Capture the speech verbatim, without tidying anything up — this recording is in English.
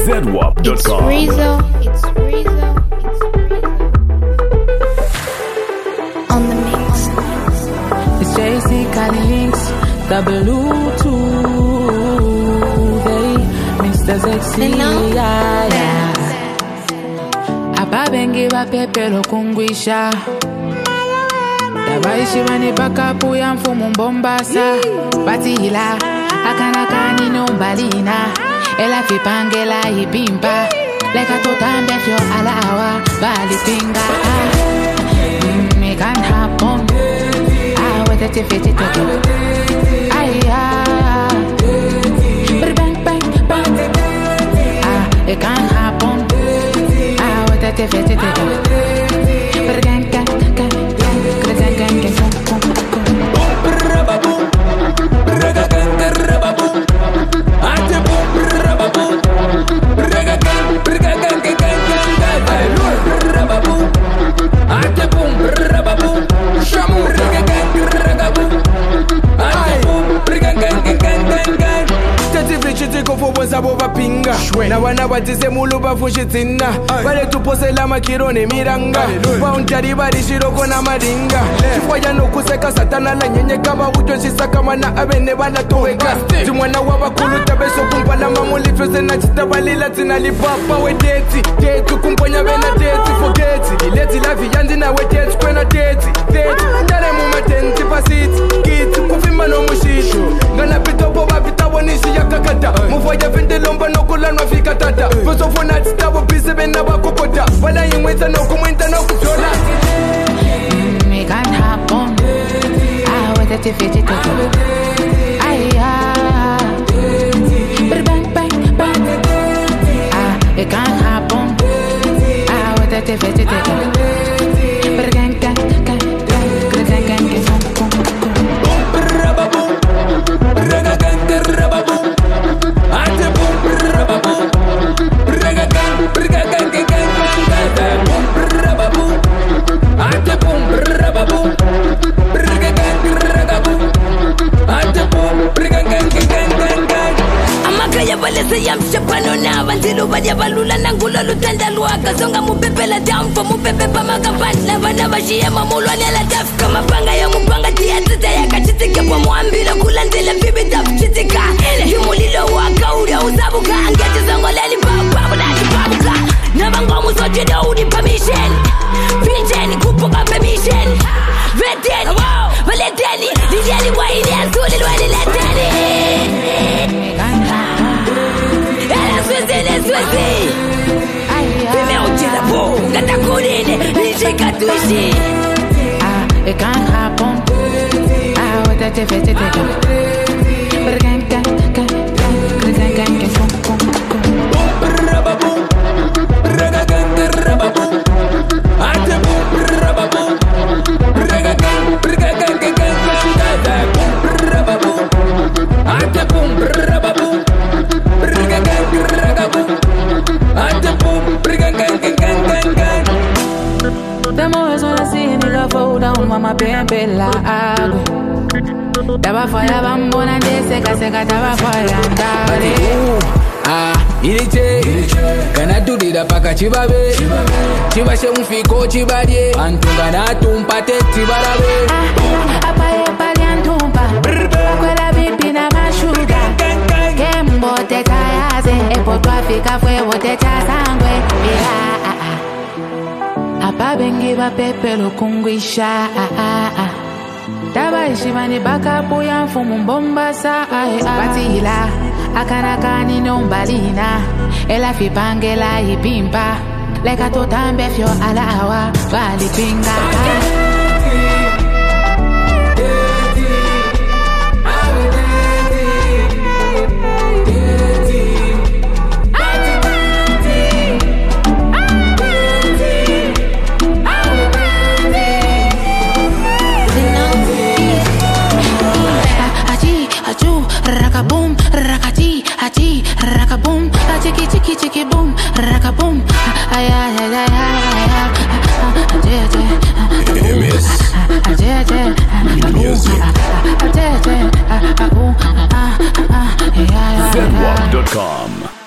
Fedwap dot com. It's Rizzo, it's Rizzo, it's Rizzo. On the mix. It's J C Cali Links, W two, they Mister Sexy, yeah, yeah. Ababengi wa pepe lo kungwisha. Tabaishi wani baka puya mfumu mbombasa. Bati hila, akana kani nombalina. Ela fipangela hibimba. Leka totambe fyo alawa, bali pinga. Mm, it can happen. Ah, with a tifity toto. Ay, ah. Bang, bang, bang. Ah, it can happen. Ah, with a tifity toto. Gang, gang, gang, gang, gang, gang, gang, pinga na wana batise muluba fushitina bale tuposela makiro ne miranga pauntari bari shiroko na madinga chifwaya no kuseka satana la nyenye kama ujo shisaka mana abene bana toweka timwana wabakulu tabeso kumpana mamuli fese na chitabalila tina lipapa we deti deti kumponya bena deti forget leti la viyandi na we deti kwena deti deti ndare mu matenti pasiti kiti kufimba no mushisho ngana pitopo babita wonishi yakakata muvoya vinde lomba no kulanwa fika tata foso fona titabo bise bena bakokota wala yimweza no kumwenta no kutola it can happen. Ah, with a tifity toto. Ay, ah. Bang, bang, bang. Ah, it can happen. Ah, with a tifity toto. Gang, gang, gang, gang, gang, gang, gang, Yamshapano na vanzilu vaja valula nangulo lutanda luaka songa mupepela damfo mupepepa makapanda vana vashia mamulwa nela daf kama panga ya mupanga tia tita ya kachitike kwa muambilo kulandela bibi daf chitika yumulilo waka uria usabuka angeti zongoleli babu lati babuka nabangomu sojido udi permission Vijeni kupuka permission Veteni Valeteni Dijeli wa ili azuli lwani leteni Swezi, swezi Nimeujila po Gata kurine Nishika tuishi Ah, it can happen Ah, with a tifity toto. Gang, gang, gang, gang, gang, gang, gang, the more as I see me love fall down, mama pempe la agua. Taba fire bambona de seka seka taba fire andare. Ah, ilije kana tudira paka chibabe chibashe mfiko chibadie antunga na tumpate chibarabe Apaye pali antumpa Kwela vipi na mashuga Kembo te tayaze Epo tuafika fwe wote chasangwe Apa bengi ba pepe lo kungwisha Taba ishimani baka puya mfumu mbombasa Bati hila akana kani nombalina Ela fipangela hibimba Leka totambe fyo alawa Bali pinga Rakaboom, rakati, ati, rakaboom, chiki chiki chiki boom, rakaboom, ay ay ay ay ay ay ay ay Fedwap dot com.